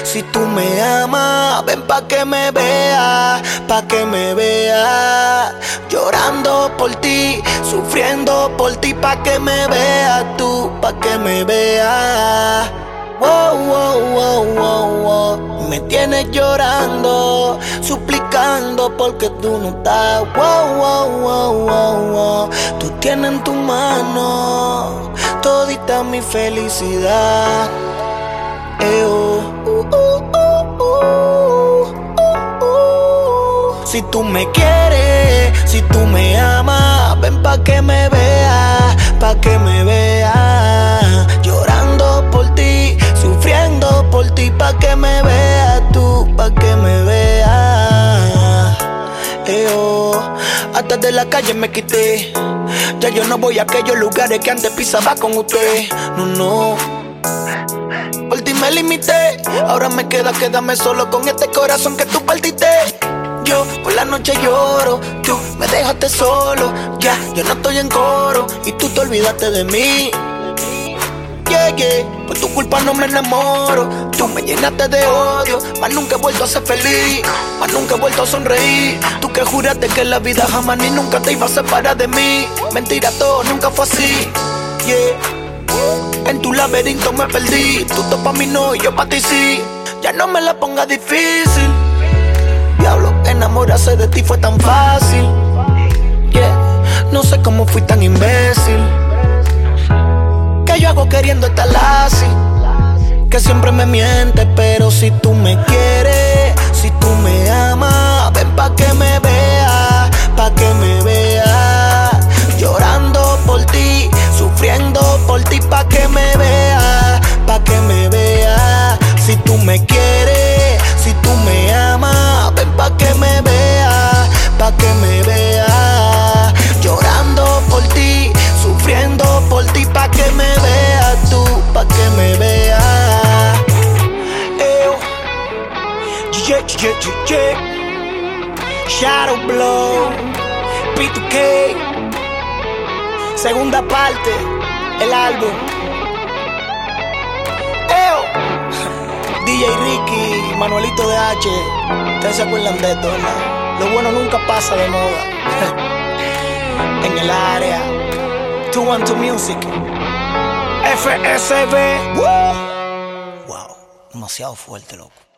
Si tú me amas, ven pa' que me veas, pa' que me veas. Llorando por ti, sufriendo por ti, pa' que me veas tú, pa' que me veas. Wow, wow, wow, wow, wow. Me tienes llorando, suplicando porque tú no estás. Wow, wow, wow, wow, wow. Tú tienes en tu mano todita mi felicidad. Si tú me quieres, si tú me amas, ven pa' que me veas, pa' que me veas. Llorando por ti, sufriendo por ti, pa' que me veas tú, pa' que me veas. Hasta de la calle me quité. Ya yo no voy a aquellos lugares que antes pisaba con usted. No, no. Por ti me limité. Ahora me queda quedarme solo con este corazón que tú partiste. Yo por la noche lloro, tú me dejaste solo. Ya, yo no estoy en coro y tú te olvidaste de mí. Yeah, yeah, por tu culpa no me enamoro. Tú me llenaste de odio, mas nunca he vuelto a ser feliz, mas nunca he vuelto a sonreír. Tú que juraste que la vida jamás ni nunca te iba a separar de mí. Mentira, todo nunca fue así. Yeah. En tu laberinto me perdí. Tú pa' mí no y yo pa' ti sí. Ya no me la pongas difícil. Diablo, enamorarse de ti fue tan fácil. Yeah. No sé cómo fui tan imbécil. ¿Qué yo hago queriendo estar así? Que siempre me mientes, pero si tú me quieres, si tú me amas, ven pa' que me veas, pa' que me veas. Llorando por ti, sufriendo por ti, pa' que me veas, pa' que me veas. Si tú me quieres, si tú me amas, ven pa' que me veas, pa' que me veas. Llorando por ti, sufriendo por ti, pa' que me veas tú, pa' que me veas. Shadow Blow, P2K, segunda parte, el álbum. DJ Ricky, Manuelito de H. Ustedes se acuerdan de esto, ¿verdad? Lo bueno nunca pasa de moda. En el área 212 Music, FSB. Wow, demasiado fuerte, loco.